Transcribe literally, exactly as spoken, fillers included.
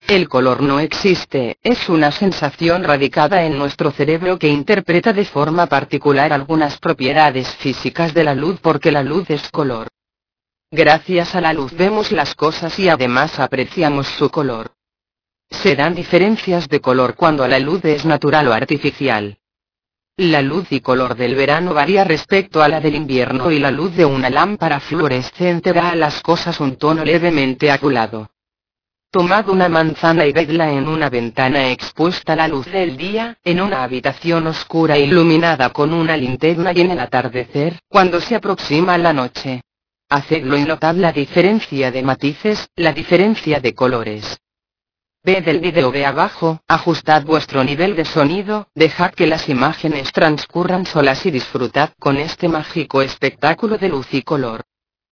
El color no existe, es una sensación radicada en nuestro cerebro que interpreta de forma particular algunas propiedades físicas de la luz porque la luz es color. Gracias a la luz vemos las cosas y además apreciamos su color. Se dan diferencias de color cuando la luz es natural o artificial. La luz y color del verano varía respecto a la del invierno y la luz de una lámpara fluorescente da a las cosas un tono levemente azulado. Tomad una manzana y vedla en una ventana expuesta a la luz del día, en una habitación oscura iluminada con una linterna y en el atardecer, cuando se aproxima la noche. Hacedlo y notad la diferencia de matices, la diferencia de colores. Ved el vídeo de abajo, ajustad vuestro nivel de sonido, dejad que las imágenes transcurran solas y disfrutad con este mágico espectáculo de luz y color.